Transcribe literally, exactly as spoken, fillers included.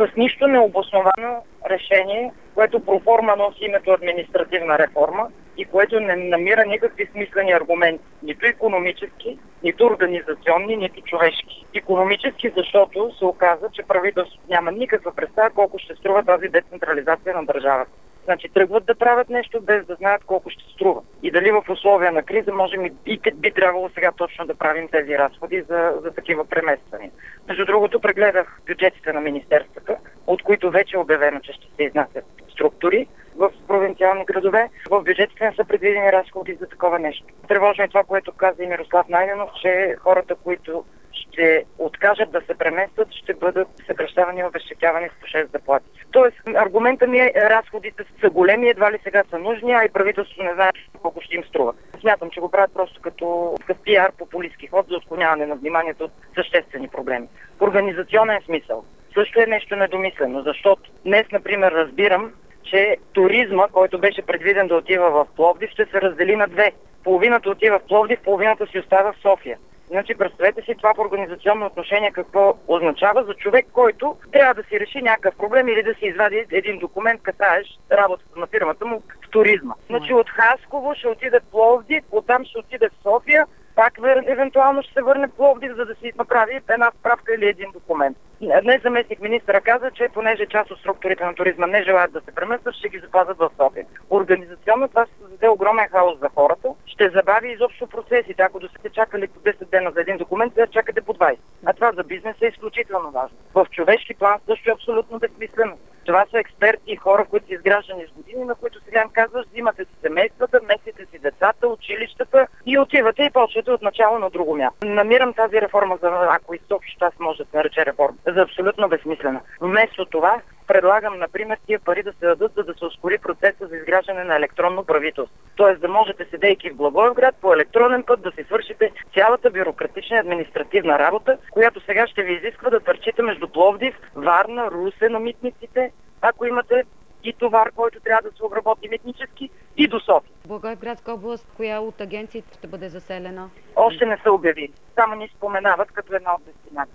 с нищо необосновано решение, което проформа носи името административна реформа и което не намира никакви смислени аргументи. Нито икономически, нито организационни, нито човешки. Икономически, защото се оказа, че правителството няма никаква представа колко ще струва тази децентрализация на държавата. Значи тръгват да правят нещо без да знаят колко ще струва. И дали в условия на криза можем и, и би трябвало сега точно да правим тези разходи за, за такива премествания. Между другото, прегледах бюджетите на министерствата, от които вече е обявено, че ще се изнасят структури в провинциални градове. В бюджетите не са предвидени разходи за такова нещо. Тревожно е това, което каза и Мирослав Найденов, че хората, които ще откажат да се преместят, ще бъдат съкращавани и обезщетявани с по шест заплати. Тоест, аргумента ми е, разходите са големи, едва ли сега са нужни, а и правителството не знае колко ще им струва. Смятам, че го правят просто като пиар, популистски ход за отклоняване на вниманието от съществени проблеми. В организационен смисъл също е нещо недомислено, защото днес, например, разбирам, че туризма, който беше предвиден да отива в Пловдив, ще се раздели на две. Половината отива в Пловдив, половината си остава в София. Значи, представете си това в организационно отношение какво означава за човек, който трябва да си реши някакъв проблем или да си извади един документ, касаещ работата на фирмата му в туризма. Значи от Хасково ще отиде в Пловдив, оттам ще отиде в София, пак евентуално ще се върне в Пловдив, за да си направи една справка или един документ. Днес заместник министъра каза, че понеже част от структурите на туризма не желаят да се преместят, ще ги запазят в София. Организационно това ще създаде огромен хаос за хората, ще забави изобщо процесите. Ако до сте чакали по десет дена за един документ, сега чакате по двайсет. А това за бизнеса е изключително важно. В човешки план също е абсолютно безсмислено. Това са експерти и хора, които са изграждани с години, на които сега им казваш, взимате си семействата, местите си децата, училищата и отивате и почвате от начало на друго място. Намирам тази реформа, за, ако изобщо това се може да се нарече реформа, за абсолютно безсмислена. Вместо това предлагам, например, тия пари да се дадат, за да се ускори процеса за изграждане на електронно правителство. Тоест да можете, седейки в Благоевград, по електронен път да си свършите цялата бюрократична и административна работа, която сега ще ви изисква да търчите между Пловдив, Варна, Русе на митниците, ако имате и товар, който трябва да се обработи митнически, и до София. Благоевградска област, коя от агенциите ще бъде заселена? Още не са обявили. Само ни споменават като една от дестинации.